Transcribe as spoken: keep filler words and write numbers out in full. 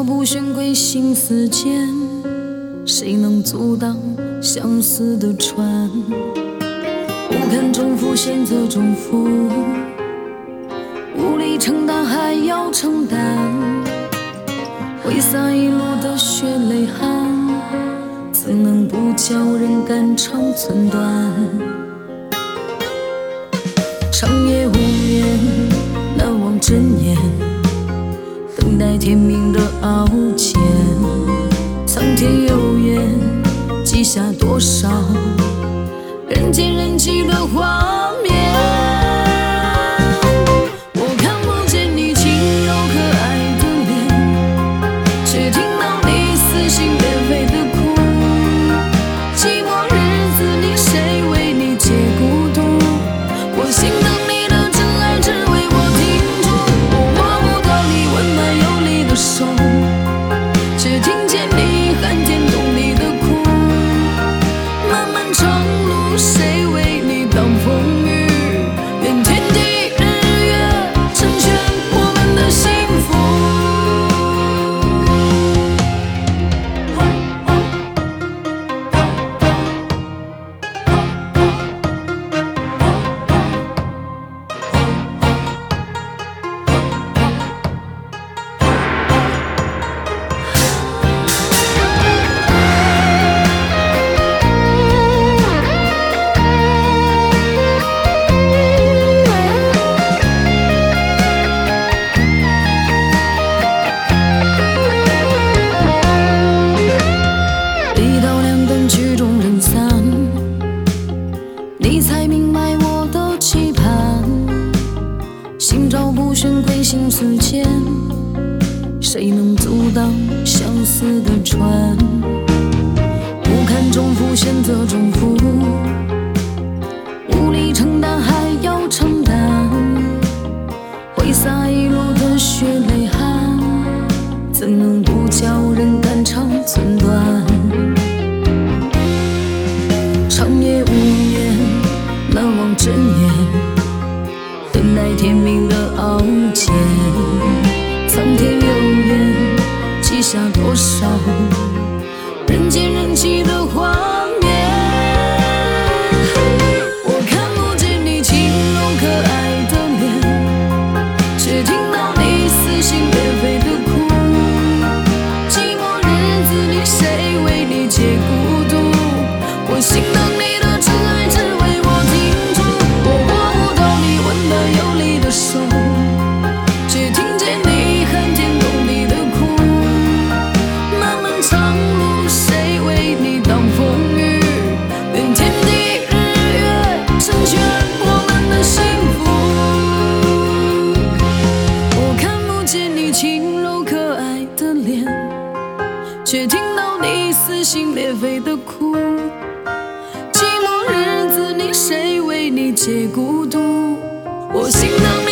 不喧归心似箭，谁能阻挡相思的船？不堪重负，险则重负，无力承担还要承担，挥洒一路的血泪汗，怎能不叫人肝肠寸断？长夜无眠，难忘真言，等待天明的傲剑。苍天有眼，记下多少人间人迹的画面。我看不见你轻柔可爱的脸，却听到你撕心裂肺的哭。寂寞日子里，谁为你解孤独？我心疼你的真爱，只为我停住。我摸不到你温暖有力的手，却听见你寒天懂你的苦。漫漫长路，谁为你挡风雨？愿天地日月成全我们的幸福。你才明白我的期盼，心照不宣归心似箭，谁能阻挡相思的船？不堪重负，险则重负，无力承担还要承担，挥洒一路的血泪汗，怎能不叫人肝肠寸断？长夜无眠，难忘真言，等待天明的傲剑。苍天有眼，记下多少人间人迹的画面。我看不见你轻柔可爱的脸，却听到你撕心裂肺的哭。寂寞日子里，谁为你解孤独？我心疼你的真爱，只为我停住。我握不到你温暖有力的手，却听见你寒天懂你的苦。漫漫长路，谁为你挡风雨？愿天地日月成全我们的幸福。我看不见你轻柔可爱的脸，却听到你撕心裂肺的哭。寂寞日子里，谁为你解孤独？我心疼